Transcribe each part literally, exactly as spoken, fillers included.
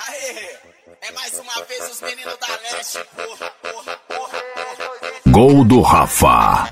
Aê, é mais uma vez os meninos da Leste, porra, porra, porra, porra. Gol do Rafa.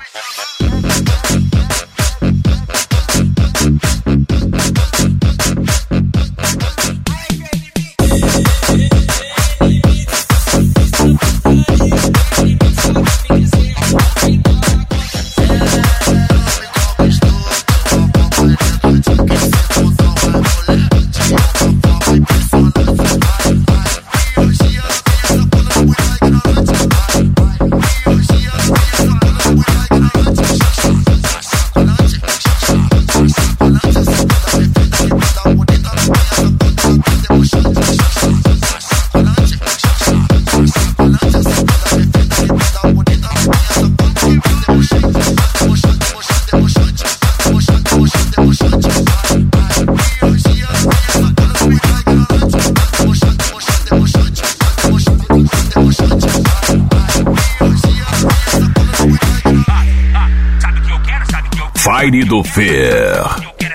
Fire do Fer.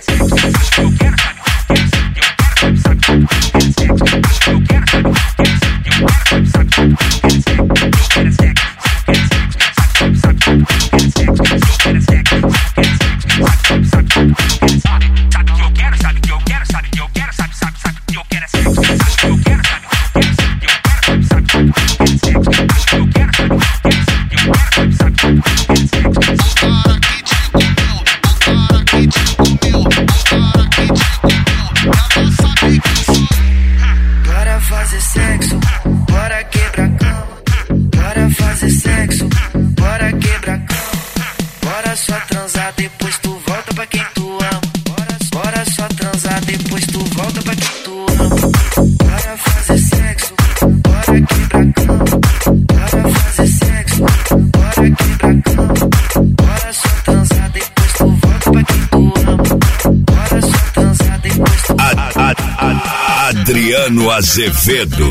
Bora fazer sexo, bora quebrar cama. Bora fazer sexo, bora quebrar cama. Bora só transar, depois tu volta pra quem tu ama. Bora só transar, depois tu volta pra quem tu ama. Bora fazer sexo, bora quebrar cama. Bora fazer sexo, bora quebrar cama. Bora só transar, depois tu volta pra quem tu ama. Bora só transar, depois tu volta pra quem tu ama. Adriano Azevedo.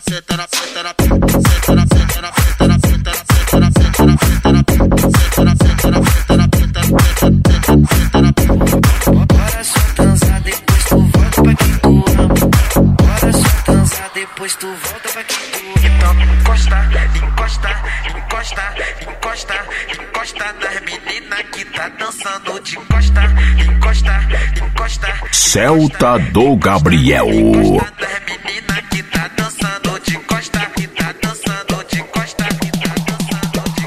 Bora só transar, depois tu volta pra quem tu ama. Bora só transar, depois tu volta pra quem tu ama. Então encosta, encosta, encosta, encosta, encosta nas meninas que tá dançando de encosta, encosta, encosta. Celta do Gabriel. Encosta nas meninas que tá dançando de encosta, que tá dançando de encosta, que tá dançando de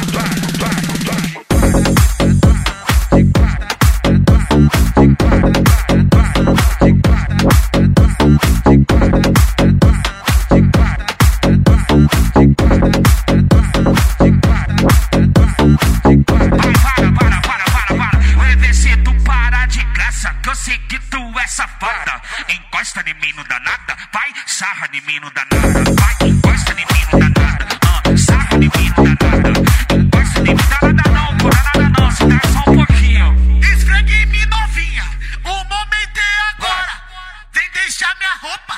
eu sei que tu é safada. Encosta em mim, não dá nada. Vai, sarra em mim, não dá nada. Vai, encosta em mim, não dá nada. Ah, sarra em mim, não dá nada. Encosta em mim, não dá nada não, não dá nada não. Se dá só um pouquinho. Esfregue em mim, novinha. O momento é agora. Vem deixar minha roupa